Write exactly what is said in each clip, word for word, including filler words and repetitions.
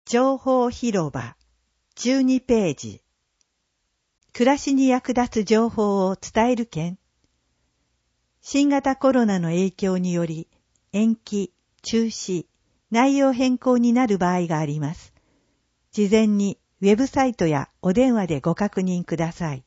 情報広場じゅうにページ。暮らしに役立つ情報を伝える件。新型コロナの影響により延期、中止、内容変更になる場合があります。事前にウェブサイトやお電話でご確認ください。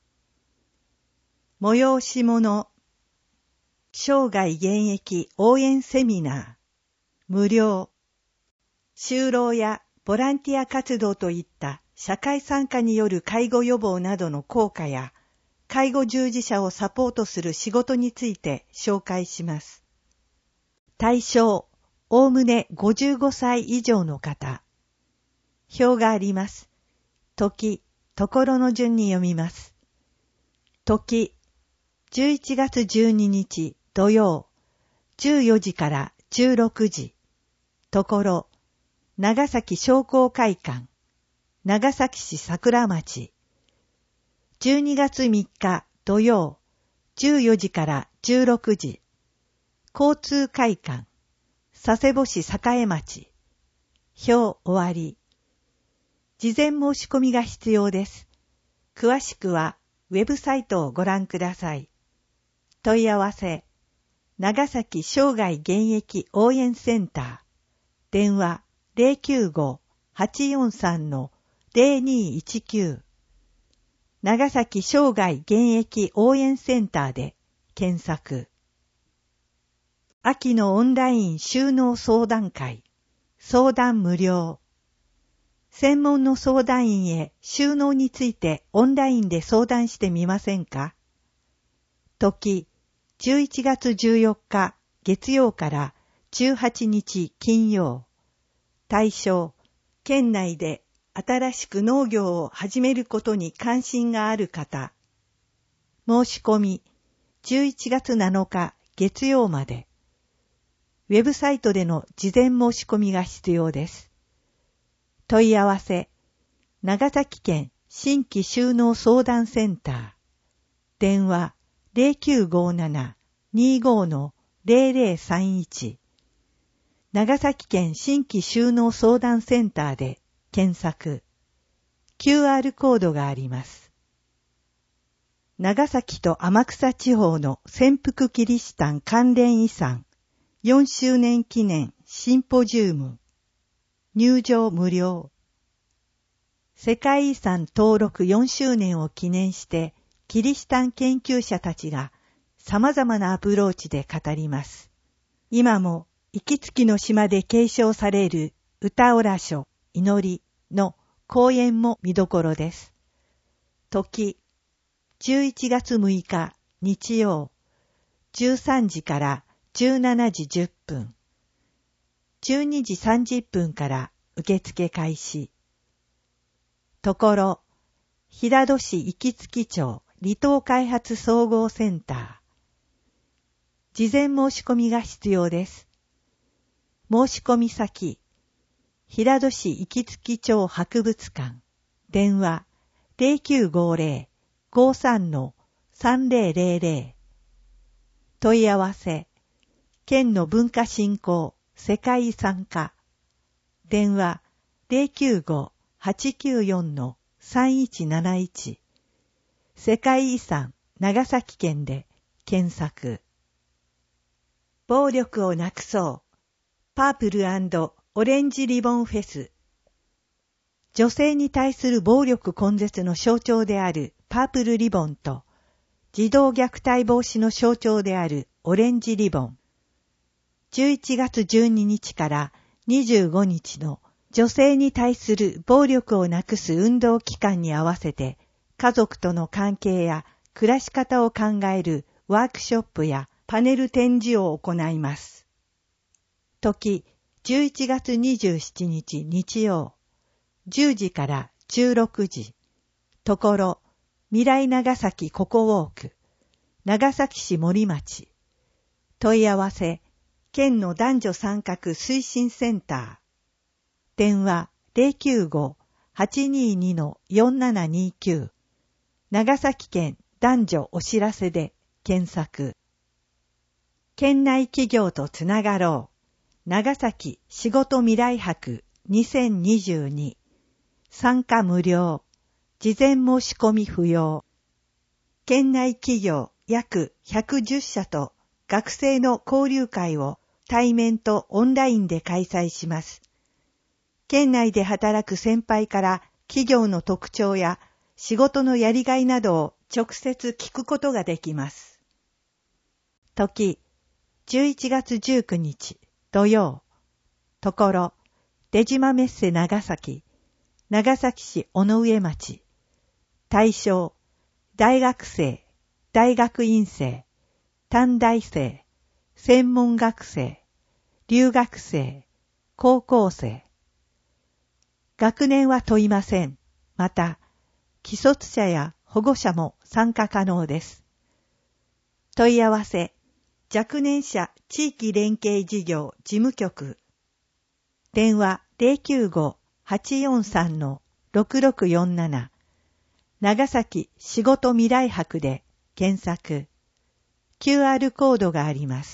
催し物、生涯現役応援セミナー、無料、就労やボランティア活動といった社会参加による介護予防などの効果や、介護従事者をサポートする仕事について紹介します。対象、おおむねごじゅうごさい以上の方。表があります。時、ところの順に読みます。時、じゅういちがつじゅうににち土曜、じゅうよじからじゅうろくじ。ところ、長崎商工会館、長崎市桜町。じゅうにがつみっか土曜、じゅうよじからじゅうろくじ。交通会館、佐世保市栄町。表終わり。事前申し込みが必要です。詳しくはウェブサイトをご覧ください。問い合わせ、長崎生涯現役応援センター。電話 ゼロきゅうご はちよんさん ゼロにいちきゅう。長崎生涯現役応援センターで検索。秋のオンライン就農相談会。相談無料。専門の相談員へ就農についてオンラインで相談してみませんか？時、じゅういちがつじゅうよっか月曜からじゅうはちにち金曜。対象、県内で新しく農業を始めることに関心がある方。申し込み、じゅういちがつなのか月曜まで。ウェブサイトでの事前申し込みが必要です。問い合わせ、長崎県新規就農相談センター。電話 ゼロきゅうごなな にご ゼロゼロさんいち。長崎県新規就農相談センターで検索。キューアール コードがあります。長崎と天草地方の潜伏キリシタン関連遺産よんしゅうねん記念シンポジウム。入場無料。世界遺産登録よんしゅうねんを記念してキリシタン研究者たちが様々なアプローチで語ります。今も行きつきの島で継承される歌おら書、祈りの講演も見どころです。時、じゅういちがつむいか日曜、じゅうさんじからじゅうしちじじゅっぷん、じゅうにじさんじゅっぷんから受付開始。ところ、平戸市行きつき町離島開発総合センター。事前申し込みが必要です。申し込み先、平戸市行きつき町博物館。電話ゼロきゅうごゼロ ごさん さんゼロゼロゼロ。問い合わせ、県の文化振興世界遺産課。電話ゼロきゅうご はちきゅうよん さんいちなないち。世界遺産長崎県で検索。暴力をなくそう。パープル&オレンジリボンフェス。女性に対する暴力根絶の象徴であるパープルリボンと、児童虐待防止の象徴であるオレンジリボン。じゅういちがつじゅうににちからにじゅうごにちの女性に対する暴力をなくす運動期間に合わせて、家族との関係や暮らし方を考えるワークショップやパネル展示を行います。時、じゅういちがつにじゅうしちにち日曜、じゅうじからじゅうろくじ。ところ、未来長崎ココウォーク、長崎市森町。問い合わせ、県の男女参画推進センター。電話ゼロきゅうご はちにに よんななにきゅう。長崎県男女お知らせで検索。県内企業とつながろう。長崎仕事未来博にせんにじゅうに。参加無料。事前申し込み不要。県内企業約ひゃくじゅっしゃと学生の交流会を対面とオンラインで開催します。県内で働く先輩から企業の特徴や仕事のやりがいなどを直接聞くことができます。時、じゅういちがつじゅうくにち土曜。ところ、出島メッセ長崎、長崎市尾上町。対象、大学生、大学院生、短大生、専門学生、留学生、高校生。学年は問いません。また、既卒者や保護者も参加可能です。問い合わせ、若年者地域連携事業事務局。電話 ゼロきゅうご はちよんさん ろくろくよんなな。長崎仕事未来博で検索。キューアール コードがあります。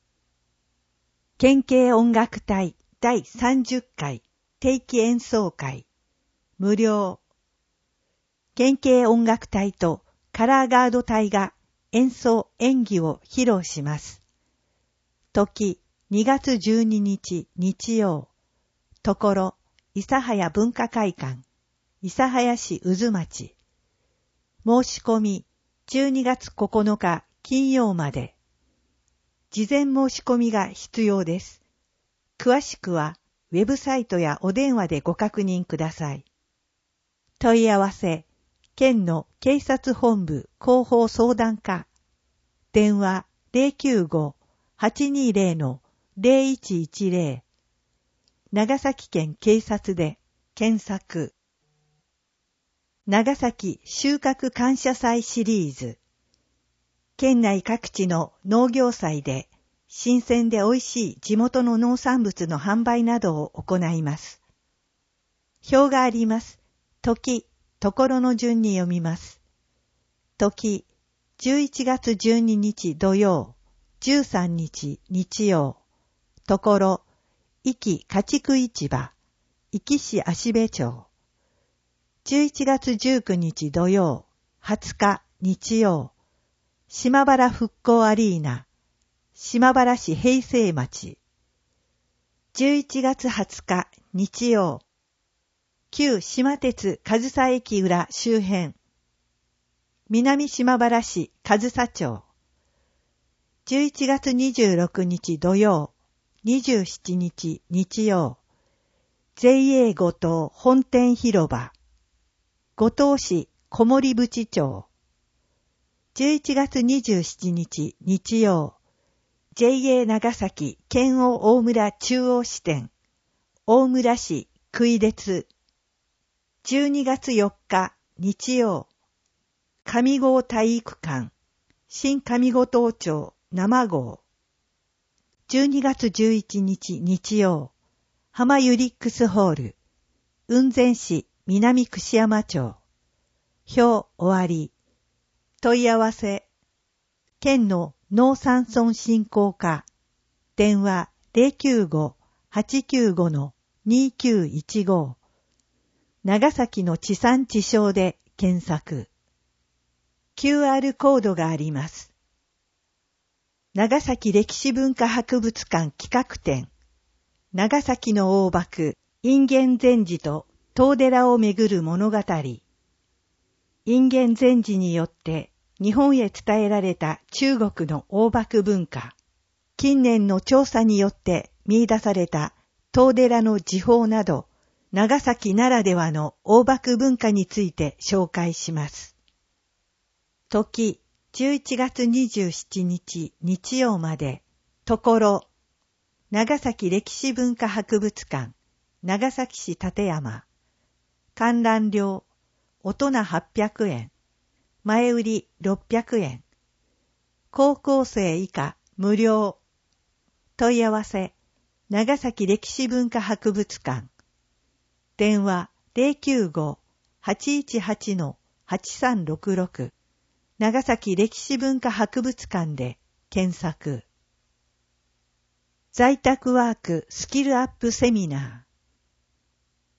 県警音楽隊だいさんじゅっかい定期演奏会。無料。県警音楽隊とカラーガード隊が演奏演技を披露します。時にがつじゅうににち日曜。ところ、諫早文化会館、諫早市渦町。申し込みじゅうにがつここのか金曜まで。事前申し込みが必要です。詳しくはウェブサイトやお電話でご確認ください。問い合わせ、県の警察本部広報相談課。電話 ゼロきゅうご はちにゼロ ゼロいちいちゼロ。長崎県警察で検索。長崎収穫感謝祭シリーズ。県内各地の農業祭で新鮮で美味しい地元の農産物の販売などを行います。表があります。時、ところの順に読みます。時、じゅういちがつじゅうににち土曜、じゅうさんにち日曜。ところ、壱岐家畜市場、壱岐市芦部町。じゅういちがつじゅうくにち土曜、はつか日曜。島原復興アリーナ、島原市平成町。じゅういちがつはつか日曜。旧島鉄上総駅裏周辺。南島原市上総町。じゅういちがつにじゅうろくにち土曜。にじゅうしちにち日曜。ジェイエー 五島本店広場。五島市小森淵町。じゅういちがつにじゅうしちにち日曜。ジェイエー 長崎県央大村中央支店。大村市杭列。じゅうにがつよっか日曜。上郷体育館。新上五島町生郷。じゅうにがつじゅういちにち日曜。浜ユリックスホール。雲仙市南串山町。表終わり。問い合わせ。県の農山村振興課。電話 ゼロきゅうご はちきゅうご にきゅういちご。長崎の地産地消で検索。キューアール コードがあります。長崎歴史文化博物館企画展。長崎の大幕、隠元禅師と東寺をめぐる物語。隠元禅師によって日本へ伝えられた中国の大幕文化。近年の調査によって見出された東寺の時報など、長崎ならではの大幕文化について紹介します。時、じゅういちがつにじゅうしちにち日曜まで。ところ、長崎歴史文化博物館、長崎市立山。観覧料、大人はっぴゃくえん。前売りろっぴゃくえん。高校生以下無料。問い合わせ、長崎歴史文化博物館。電話 ゼロきゅうご はちいちはち はちさんろくろく。長崎歴史文化博物館で検索。在宅ワークスキルアップセミナー。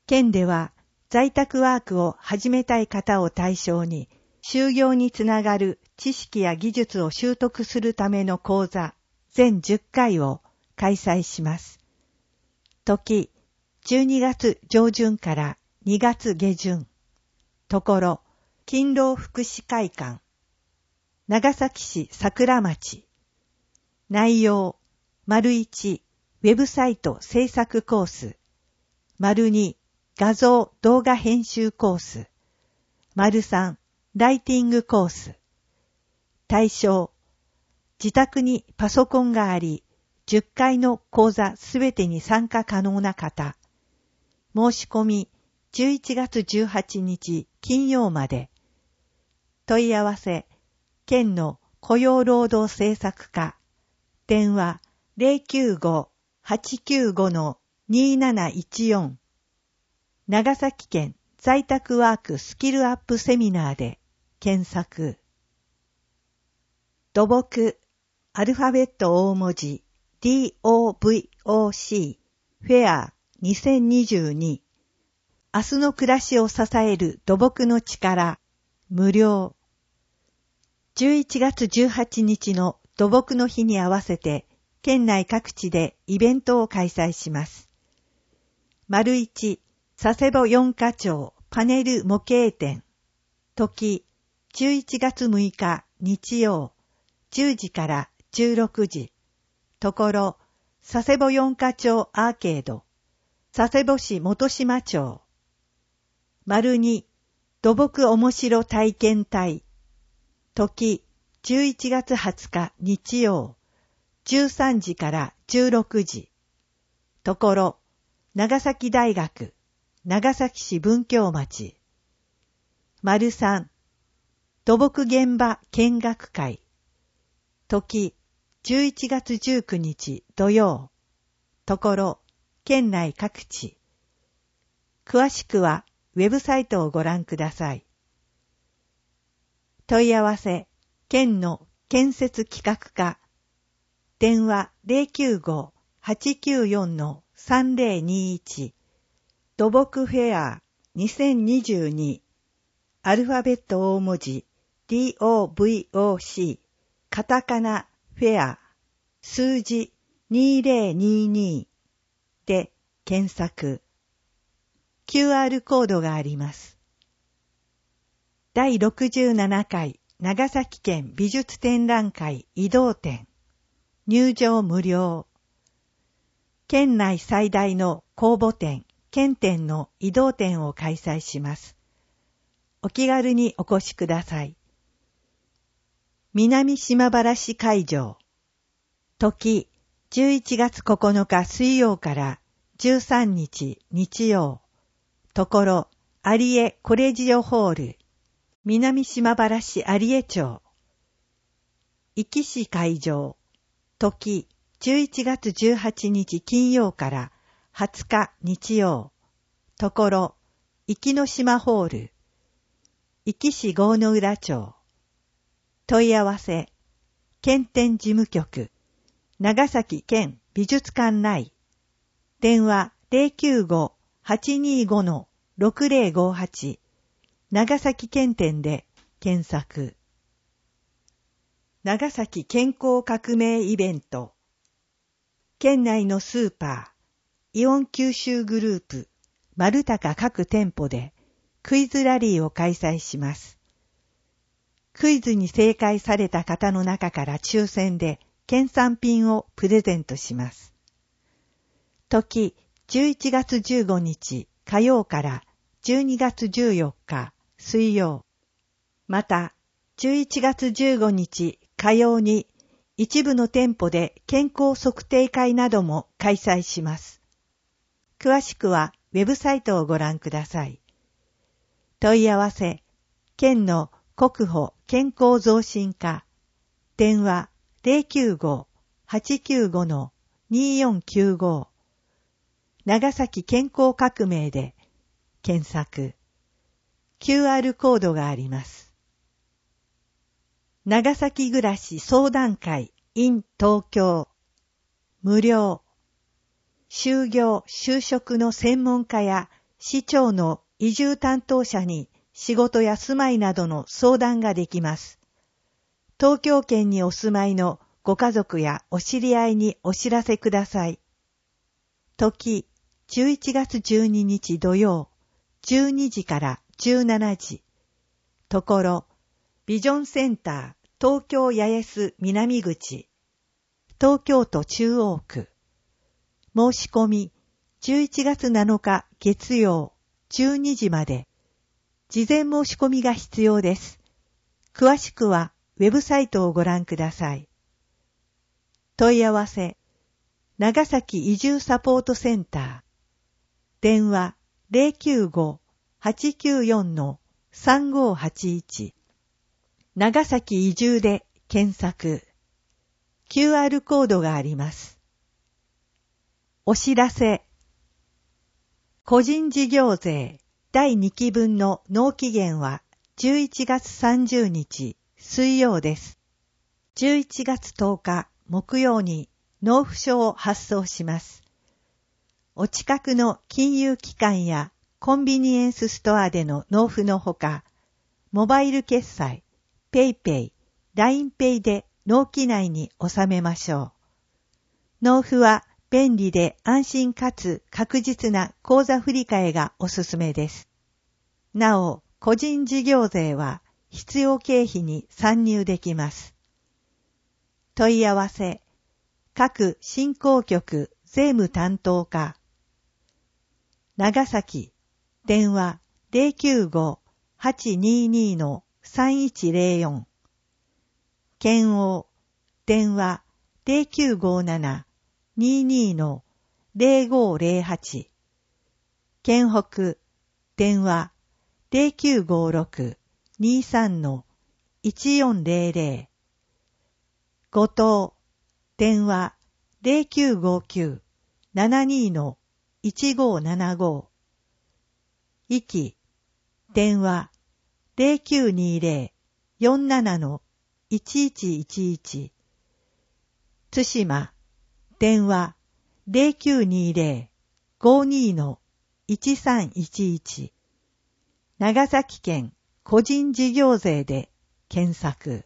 県では在宅ワークを始めたい方を対象に、就業につながる知識や技術を習得するための講座全じゅっかいを開催します。時、じゅうにがつ上旬からにがつ下旬。ところ、勤労福祉会館。長崎市桜町。内容、丸いち、ウェブサイト制作コース。丸に、画像動画編集コース。丸さん、ライティングコース。対象、自宅にパソコンがあり、じゅっかいの講座すべてに参加可能な方。申し込み、じゅういちがつじゅうはちにち金曜まで。問い合わせ、県の雇用労働政策課。電話 ゼロきゅうご はちきゅうご にーなないちよん。長崎県在宅ワークスキルアップセミナーで検索。土木、アルファベット大文字 ディーオーブイオーシー フェアにせんにじゅうに。明日の暮らしを支える土木の力、無料。じゅういちがつじゅうはちにちの土木の日に合わせて、県内各地でイベントを開催します。丸一、佐世保四課町パネル模型展。時、じゅういちがつむいか日曜、じゅうじからじゅうろくじ。ところ、佐世保四課町アーケード。佐世保市元島町。丸に、土木おもしろ体験隊。時、じゅういちがつはつか日曜、じゅうさんじからじゅうろくじ。ところ、長崎大学、長崎市文京町。丸さん、土木現場見学会。時、じゅういちがつじゅうくにち土曜。ところ、県内各地。詳しくは、ウェブサイトをご覧ください。問い合わせ、県の建設企画課。電話 ゼロきゅうご はちきゅうよん さんぜろにいち。土木フェアにせんにじゅうに。アルファベット大文字 ディーオーブイオーシー。カタカナフェア。数字にせんにじゅうにで検索。キューアール コードがあります。だいろくじゅうななかい長崎県美術展覧会移動展。入場無料。県内最大の公募展、県展の移動展を開催します。お気軽にお越しください。南島原市会場。時、じゅういちがつここのか水曜からじゅうさんにち日曜。ところ、有江コレジオホール。南島原市有江町。壱岐市会場。時、じゅういちがつじゅうはちにち金曜からはつか日曜。ところ、壱岐の島ホール。壱岐市郷の浦町。問い合わせ、県展事務局。長崎県美術館内。電話 ゼロきゅうご はちにーご ろくぜろごはち。長崎県展で検索。長崎健康革命イベント。県内のスーパー、イオン九州グループ、丸高各店舗でクイズラリーを開催します。クイズに正解された方の中から抽選で県産品をプレゼントします。時、じゅういちがつじゅうごにち火曜からじゅうにがつじゅうよっか水曜。また、じゅういちがつじゅうごにち火曜に一部の店舗で健康測定会なども開催します。詳しくはウェブサイトをご覧ください。問い合わせ、県の国保健康増進課。電話 ゼロきゅうご はちきゅうご にーよんきゅうご。長崎健康革命で検索。キューアール コードがあります。長崎暮らし相談会 in 東京。無料。就業・就職の専門家や市町の移住担当者に仕事や住まいなどの相談ができます。東京圏にお住まいのご家族やお知り合いにお知らせください。時、じゅういちがつじゅうににち土曜、じゅうにじからじゅうしちじ。ところ、ビジョンセンター、東京八重洲南口。東京都中央区。申し込み、じゅういちがつなのか月曜、じゅうにじまで。事前申し込みが必要です。詳しくは、ウェブサイトをご覧ください。問い合わせ、長崎移住サポートセンター。電話 ゼロきゅうご はちきゅうよん さんごはちいち。長崎移住で検索。キューアール コードがあります。お知らせ。個人事業税だいにきぶんの納期限はじゅういちがつさんじゅうにち水曜です。じゅういちがつとおか木曜に納付書を発送します。お近くの金融機関やコンビニエンスストアでの納付のほか、モバイル決済、ペイペイ、ラインペイで納期内に収めましょう。納付は便利で安心かつ確実な口座振替がおすすめです。なお、個人事業税は必要経費に算入できます。問い合わせ、各振興局税務担当課。長崎、電話 ゼロきゅうご はちにに さんいちゼロよん。県央、電話 ゼロきゅうごなな にに ゼロごゼロはち。県北、電話 ゼロきゅうごろく にさん いちよんゼロゼロ。五島、電話 ゼロきゅうごきゅう ななに いちごななご。壱岐、電話 ゼロきゅうにゼロ よんなな いちいちいちいち。対馬、電話 ゼロきゅうにゼロ ごに いちさんいちいち。長崎県個人事業税で検索。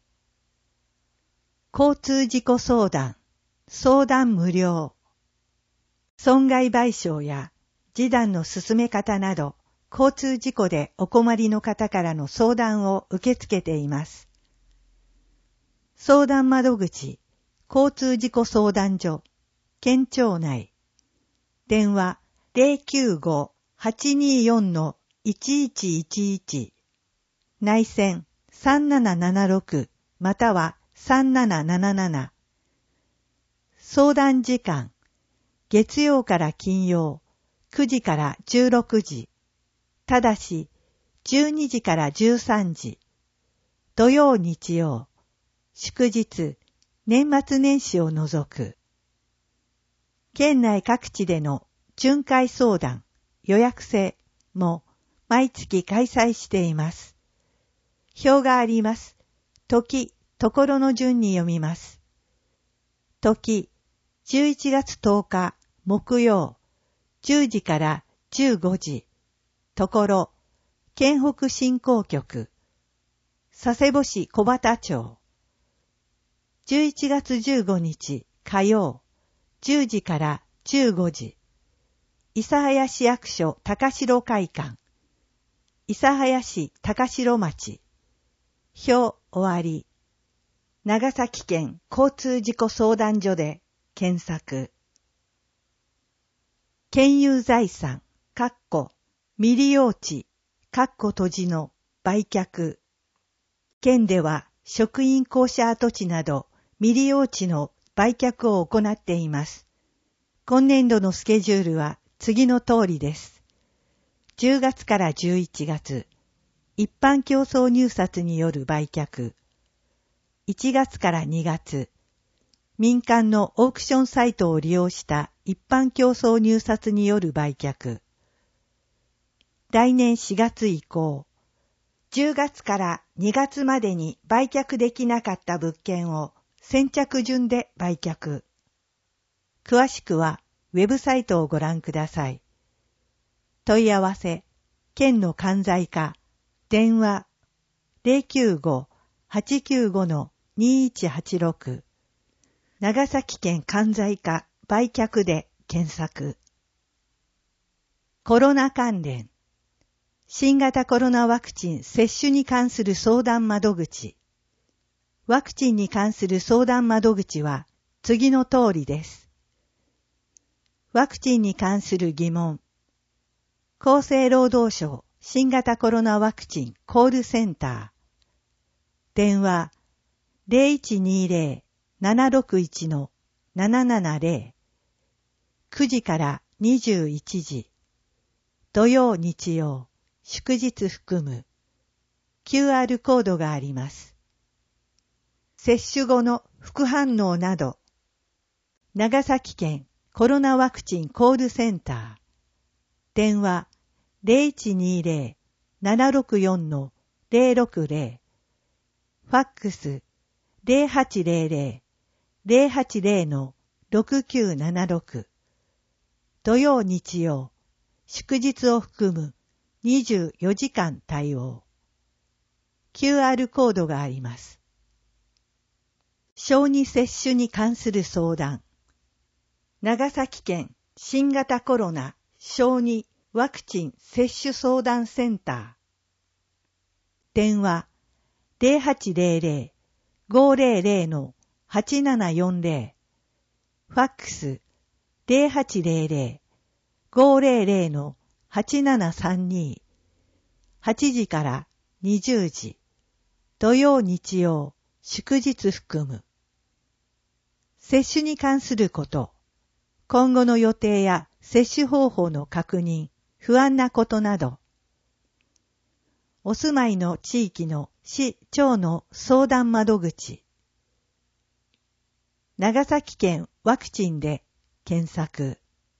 交通事故相談、相談無料。損害賠償や示談の進め方など、交通事故でお困りの方からの相談を受け付けています。相談窓口、交通事故相談所、県庁内。電話 ゼロきゅうご はちによん いちいちいちいち。内線さんななななろくまたはさんなななななな。相談時間、月曜から金曜、くじからじゅうろくじ。ただし、じゅうにじからじゅうさんじ。土曜日曜、祝日、年末年始を除く。県内各地での巡回相談、予約制も毎月開催しています。表があります。時、ところの順に読みます。時、じゅういちがつとおか木曜、じゅうじからじゅうごじ。ところ、県北振興局、佐世保市小畑町。じゅういちがつじゅうごにち火曜、じゅうじからじゅうごじ。諫早市役所高城会館。諫早市高城町。表終わり。長崎県交通事故相談所で検索。県有財産、かっこ、未利用地、かっこ閉じの売却。県では職員公社跡地など未利用地の売却を行っています。今年度のスケジュールは次の通りです。じゅうがつからじゅういちがつ、一般競争入札による売却。いちがつからにがつ、民間のオークションサイトを利用した一般競争入札による売却。来年しがつ以降、じゅうがつからにがつまでに売却できなかった物件を先着順で売却。詳しくはウェブサイトをご覧ください。 問い合わせ、県の関西課、電話 ゼロきゅうご はちきゅうご にいちはちろく 長崎県関西課売却で検索。コロナ関連。新型コロナワクチン接種に関する相談窓口。ワクチンに関する相談窓口は次の通りです。ワクチンに関する疑問。厚生労働省新型コロナワクチンコールセンター。電話 ゼロいちにゼロ ななろくいち ななななゼロ。くじからにじゅういちじ。土曜日曜、祝日含む。キューアール コードがあります。接種後の副反応など。長崎県コロナワクチンコールセンター。電話 ゼロいちにゼロ ななろくよん ゼロろくゼロ。ファックス ゼロはちゼロゼロ ゼロはちゼロ ろくきゅうななろく。土曜日曜、祝日を含むにじゅうよじかん対応。キューアール コードがあります。小児接種に関する相談。長崎県新型コロナ小児ワクチン接種相談センター。電話ゼロはちゼロゼロ ごゼロゼロ はちななよんゼロ。ファックスゼロはちゼロゼロ ごゼロゼロ はちななさんに。はちじからにじゅうじ。土曜日曜、祝日含む。接種に関すること。今後の予定や接種方法の確認、不安なことなど。お住まいの地域の市町の相談窓口。長崎県ワクチンで検索。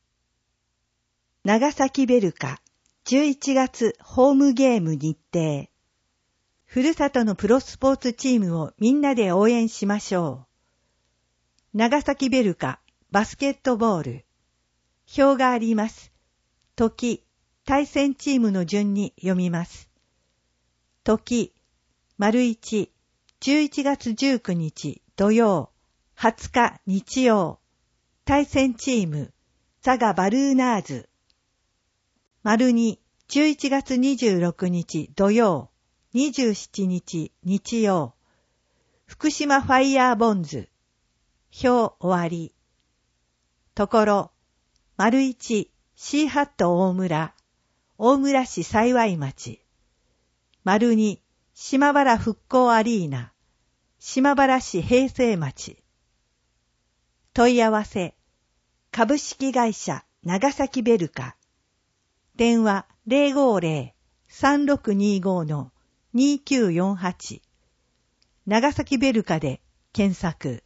長崎ベルカじゅういちがつホームゲーム日程。ふるさとのプロスポーツチームをみんなで応援しましょう。長崎ベルカバスケットボール。表があります。時、対戦チームの順に読みます。時、丸一、じゅういちがつじゅうくにち土曜、はつか日曜。対戦チーム、佐賀バルーナーズ。丸二、じゅういちがつにじゅうろくにち土曜、にじゅうしちにち日曜。福島ファイヤーボンズ。表終わり。ところ、丸一、シーハット大村。大村市幸町。丸二、島原復興アリーナ。島原市平成町。問い合わせ。株式会社長崎ベルカ。電話 ゼロごゼロ さんろくにご にきゅうよんはち。長崎ベルカで検索。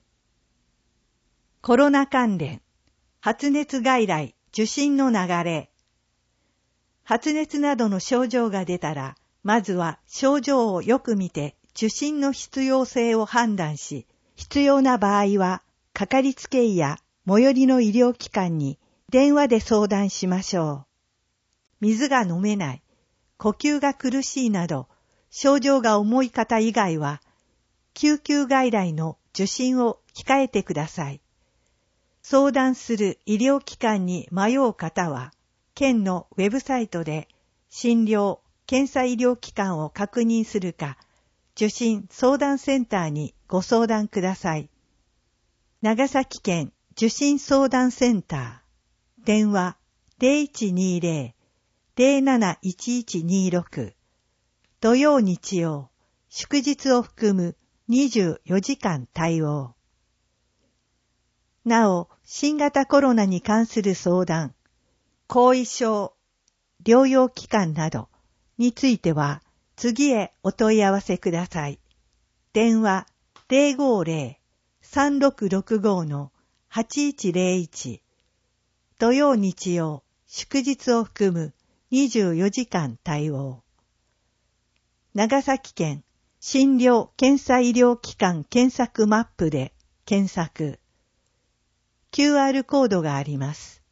コロナ関連。発熱外来受診の流れ。発熱などの症状が出たら、まずは症状をよく見て受診の必要性を判断し、必要な場合は、かかりつけ医や最寄りの医療機関に電話で相談しましょう。水が飲めない、呼吸が苦しいなど、症状が重い方以外は、救急外来の受診を控えてください。相談する医療機関に迷う方は、県のウェブサイトで診療・検査医療機関を確認するか、受診相談センターにご相談ください。長崎県受診相談センター。電話ゼロいちにゼロ ゼロなないちいちにろく。土曜日曜、祝日を含むにじゅうよじかん対応。なお、新型コロナに関する相談、後遺症、療養期間などについては、次へお問い合わせください。電話ゼロごゼロ さんろくろくご はちいちゼロいち。土曜日曜、祝日を含むにじゅうよじかん対応。長崎県診療検査医療機関検索マップで検索。キューアール コードがあります。